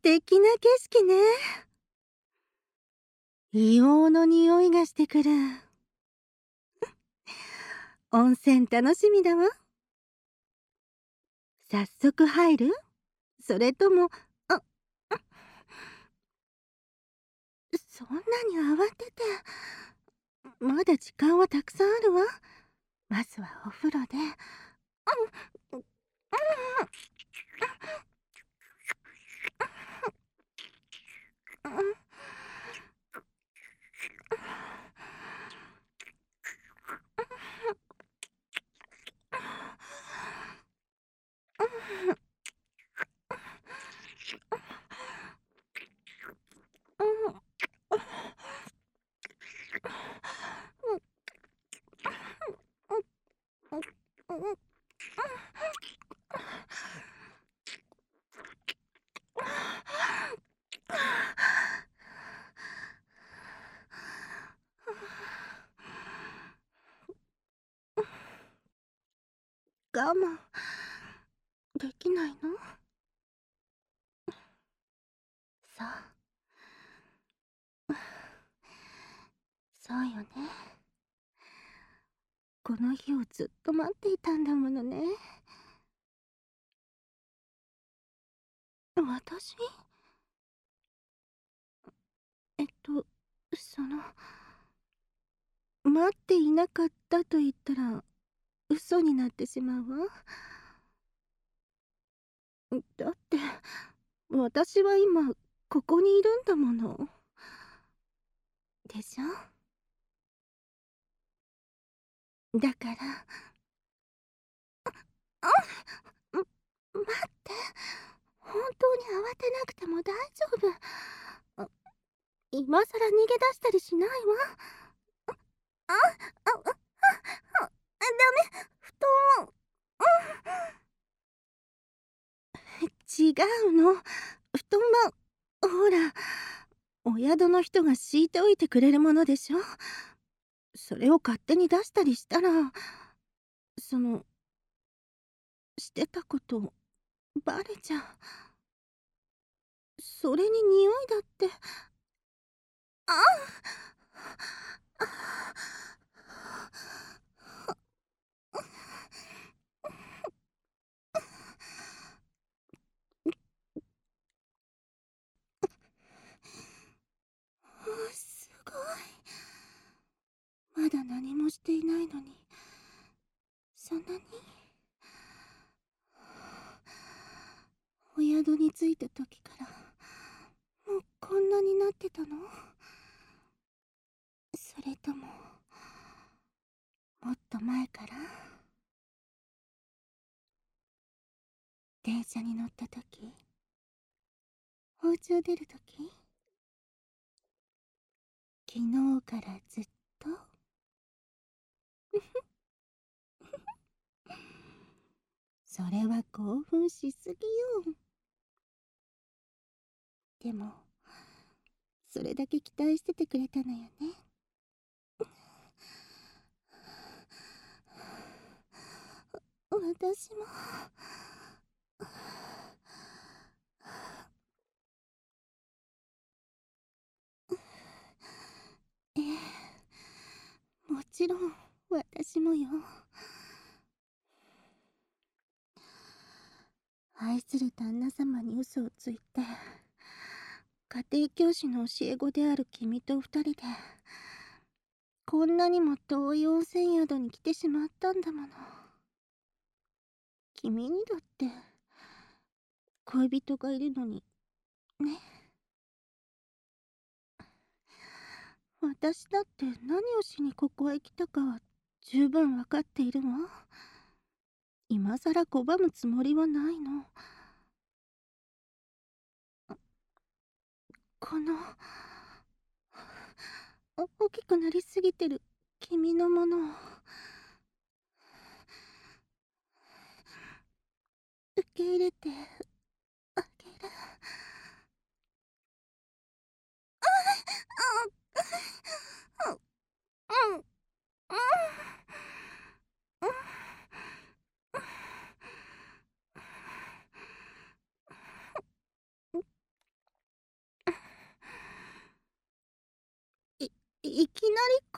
敵な景色ね。硫黄の匂いがしてくる。温泉楽しみだわ。早速入る？それとも、あ、そんなに慌てて。まだ時間はたくさんあるわ。まずはお風呂で。うん、うん、うん。我慢できないの？そう。そうよね。この日をずっと待っていたんだものね。私？その、待っていなかったと言ったら嘘になってしまうわ。だって私は今ここにいるんだもの。でしょ？だから、あ、待って。本当に慌てなくても大丈夫。今さら逃げ出したりしないわ。あ、ダメ、布団。違うの。布団は、ほら、お宿の人が敷いておいてくれるものでしょ。それを勝手に出したりしたら、その、してたことバレちゃう。それに匂いだって。あすごい。まだ何もしていないのに、そんなに。お宿に着いた時からもうこんなになってたの？それとももっと前から？電車に乗った時、お家を出る時、昨日からずっと？それは興奮しすぎよ。でもそれだけ期待しててくれたのよね。私も。ええ、もちろん私もよ。愛する旦那様に嘘をついて、家庭教師の教え子である君と二人でこんなにも遠い温泉宿に来てしまったんだもの。君にだって恋人がいるのにね。私だって何をしにここへ来たかは十分わかっているわ。今さら拒むつもりはないの。この大きくなりすぎてる君のものを受け入れてあげる。うん、うん、うん、 いきなりこ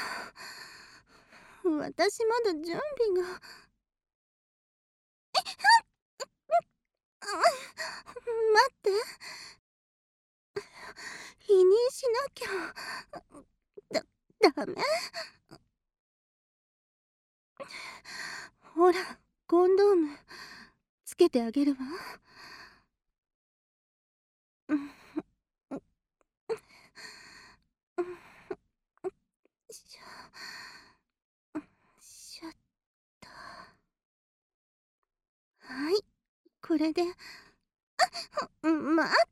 んな。私まだ準備が。待って。否認しなきゃ。ダメ。ほら、コンドームつけてあげるわ。うん、うん、うん、しょ、しょっと。はい、これで。待って、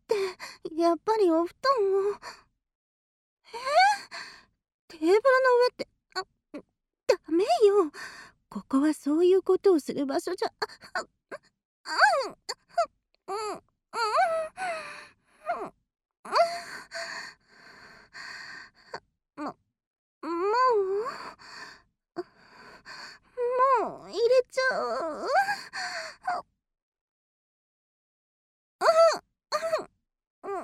やっぱりお布団を。テーブルの上って、ダメよ。ここはそういうことをする場所じゃ。うん、うん、うん、も、ももう入れちゃう。うん、うん、うん、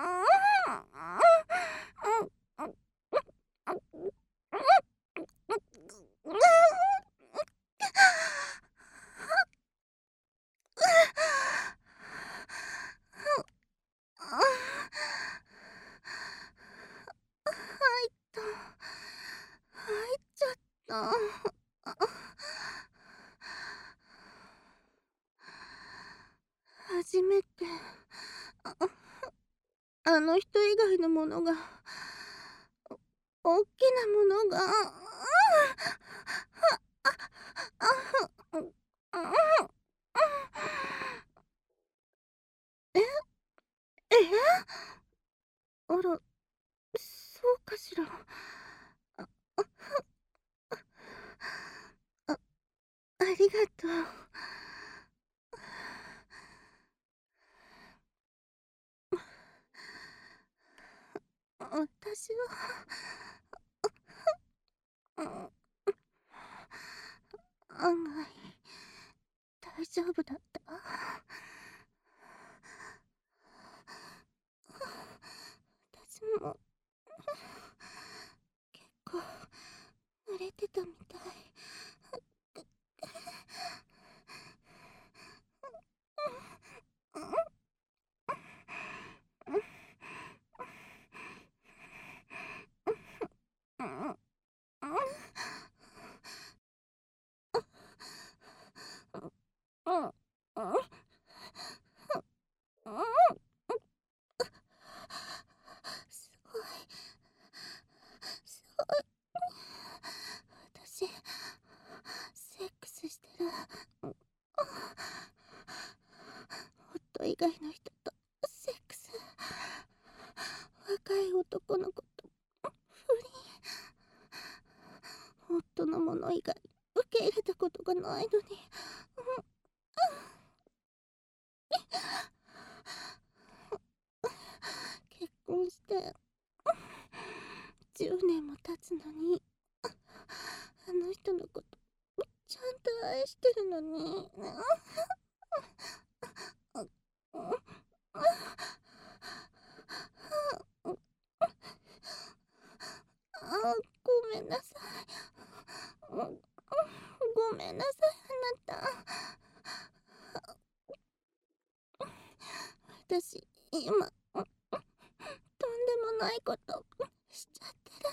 入った。入っちゃった。初めて。ああの人以外のものが、大きなものが、ええ、あら、そうかしら。ああありがとう。私は、うん、案外大丈夫だった。私も結構濡れてたみたい。すごい、すごい。私、セックスしてる。夫以外の人とセックス。若い男の子と不倫。夫のもの以外受け入れたことがないのに。結婚して10年も経つのに、あの人のことちゃんと愛してるのに。ごめんなさい。ごめんなさい、あなた。私、今、とんでもないことしちゃってる。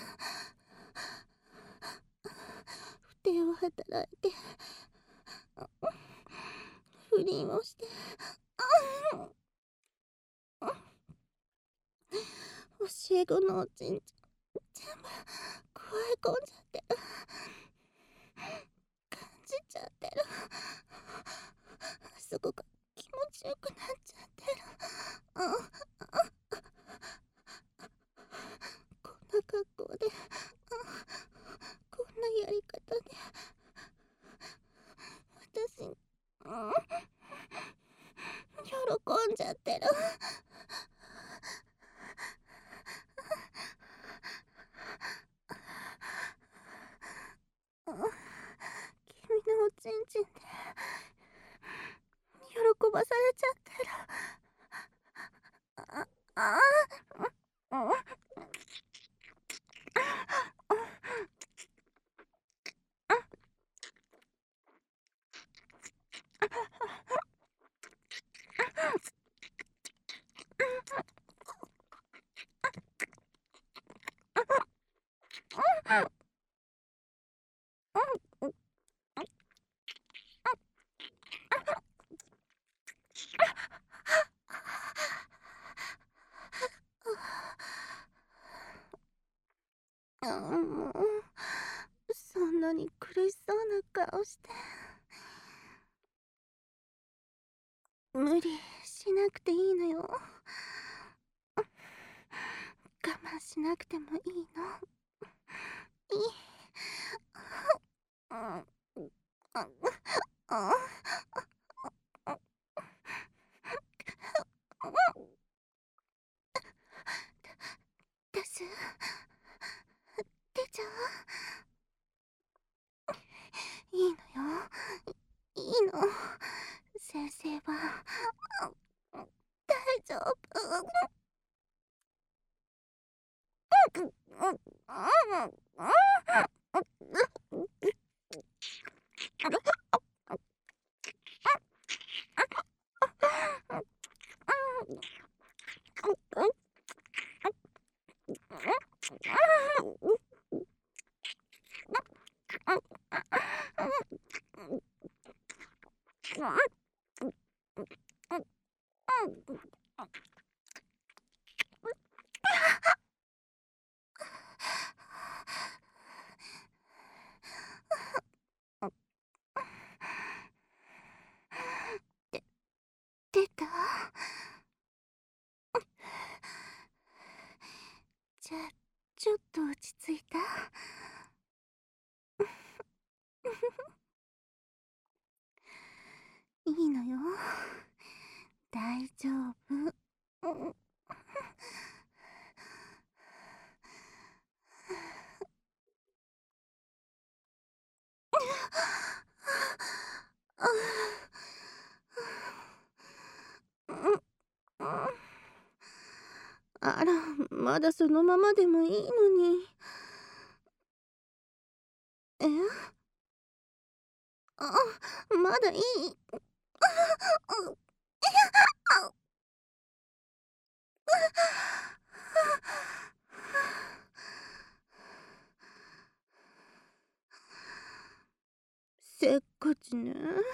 不貞を働いて、不倫をして、教え子のおちんちゃん、全部、加え込んじゃってる。感じちゃってる。すごく気持ちよくなっちゃってる。こんな格好で、こんなやり方で、私、喜んじゃってる。君のおちんちんで喜ばされちゃってる。ああ、 な顔して。無理しなくていいのよ。我慢しなくてもいいの。いい。うん。出す。出ちゃう。いいのよ。いいの。先生は大丈夫。出た。じゃあちょっと落ち着いた？いいのよ。大丈夫。あら、まだそのままでもいいのに。え？あ、まだいい。せっかちね。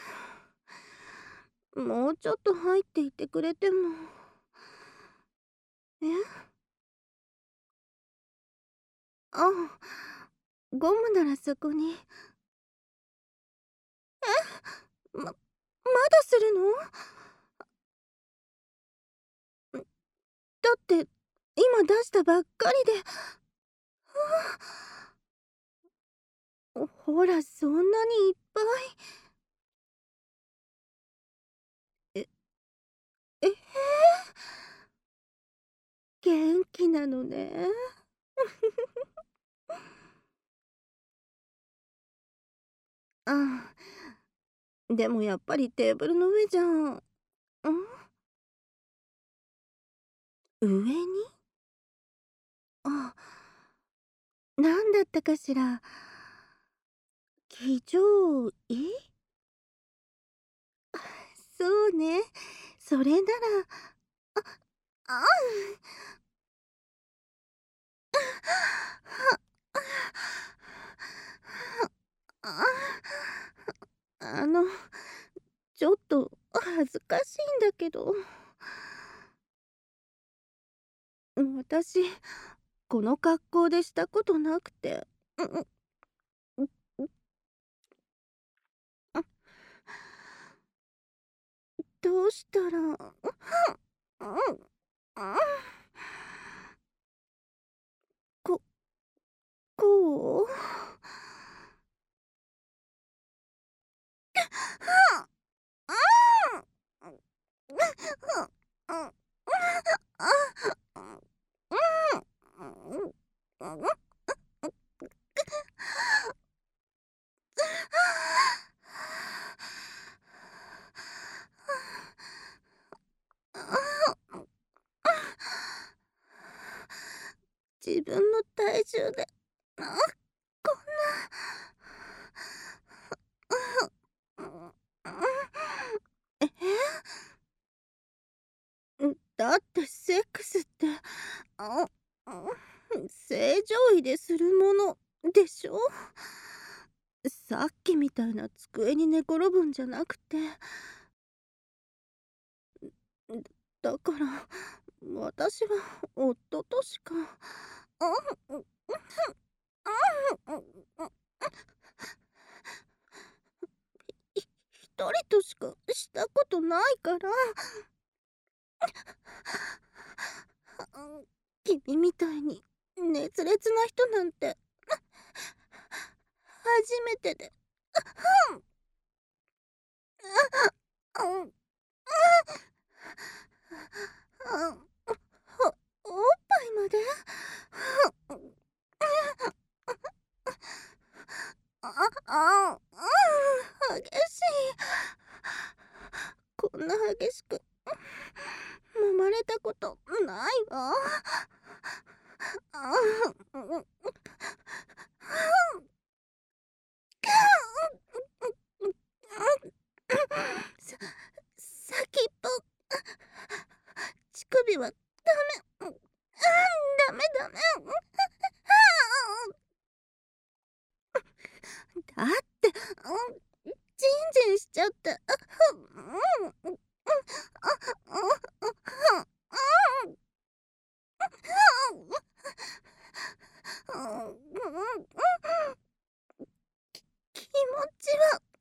もうちょっと入っていてくれても。え？あ、ゴムならそこに。まだするの？だって今出したばっかりで。ほら、そんなにいっぱい。え、えへ、元気なのね。ああ、でもやっぱりテーブルの上じゃん。上に？あ、なんだったかしら。騎乗位？そうね。それなら、ああ、ああの、ちょっと恥ずかしいんだけど。私、この格好でしたことなくて。うんうんうんうん。どうしたら。ここう？自分の体重で、こんな。だってセックスって、あ、正常位でするものでしょ？さっきみたいな机に寝転ぶんじゃなくて。だから私は夫としか。 人としかしたことないから。君みたいに熱烈な人なんて初めてで。うん。おっぱいまで。激しい。こんな激しく揉まれたことないわ。さ先っぽ、乳首はダメ。ダメダメ。だって、ジンジンしちゃって。気持ち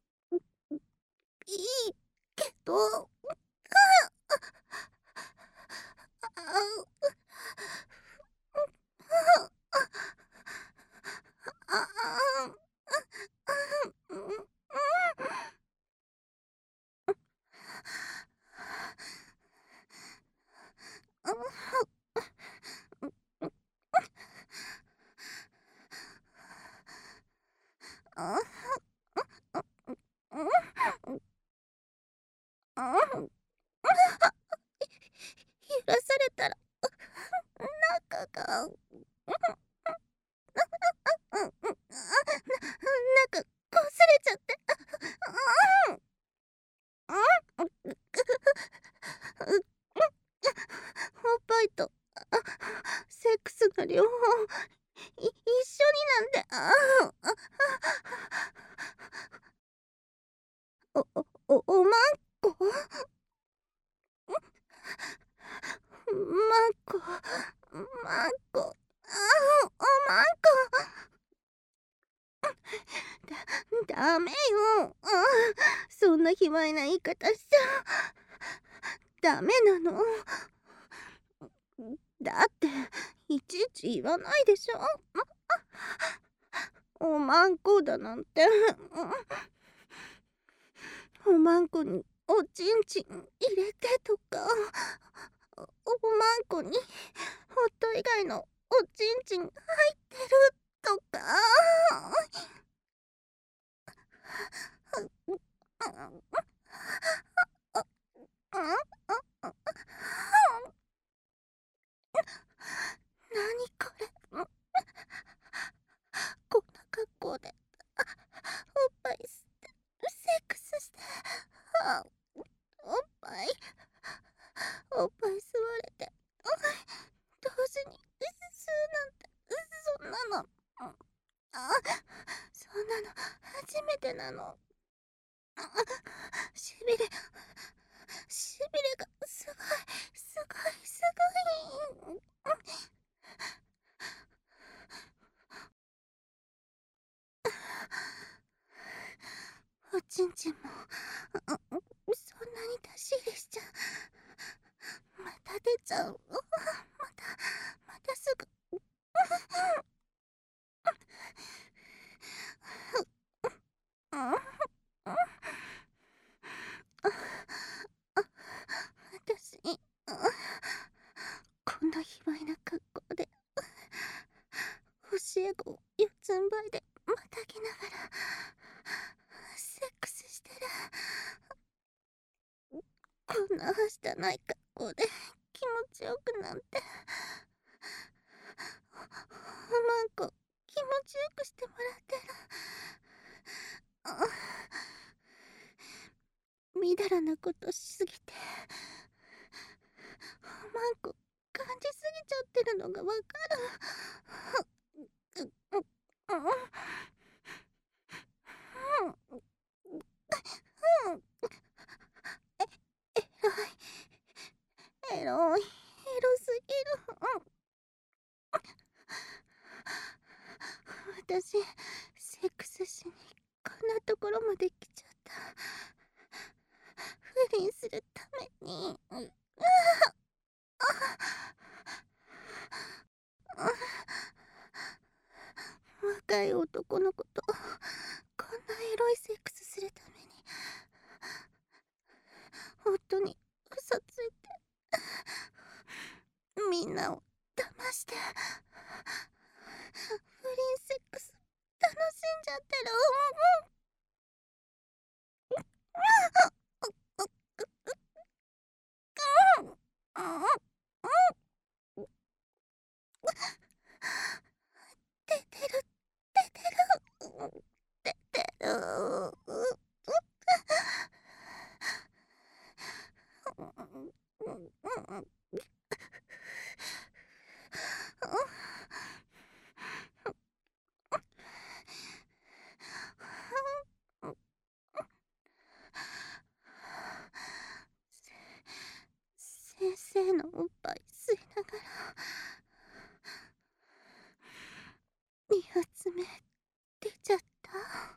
はいいけど、揺らされたら中が、なんかこすれちゃって。おっぱいとセックスが両方一緒になんて。おまんこ、まんこ、まんこ、おまんこ。ダメよ。そんな卑猥な言い方しちゃダメなの。だっていちいち言わないでしょ。おまんこだなんて。おまんこにおちんちん入れてとか、おまんこにホット以外のおちんちん入ってるとか。何これ。こんな格好でおっぱい吸ってセックスして、おっぱい吸われて、同時に吸うなんて、そんなの、そんなの初めてなの。しびれがすごいすごいすごい。おちんちんもそんなに出し入れしちゃまた出ちゃう。またすぐ。私こんな卑猥な格好で教え子を四つん這いでまたぎながらセックスしてる。こんなはしたない格好で気持ちよくなんて。おまんこ気持ちよくしてもらってる。みだらなことしすぎておまんこ感じすぎちゃってるのがわかる。エロい。エロすぎる。私セックスしにこんなところまで来ちゃった。 倫するために。若い男の子とこんなエロいセックスするために夫に嘘ついてみんなを騙して不倫セックス楽しんじゃってる。出てる出てる出てる。先生のおっぱい吸いながら2発目出ちゃった。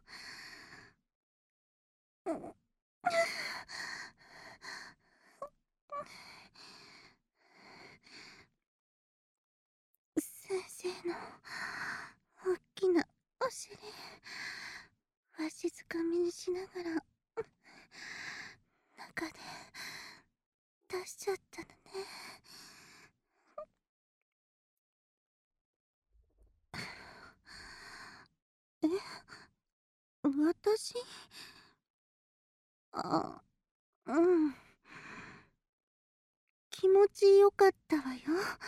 先生のおっきなお尻わしづかみにしながら中で出しちゃったのね。え、私？あ、うん。気持ちよかったわよ。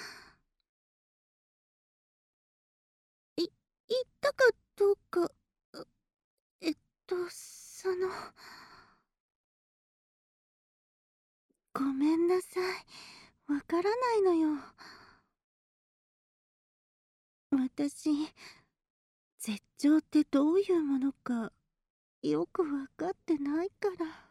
言ったかどうか、えっその、ごめんなさい。わからないのよ。私、絶頂ってどういうものか、よくわかってないから。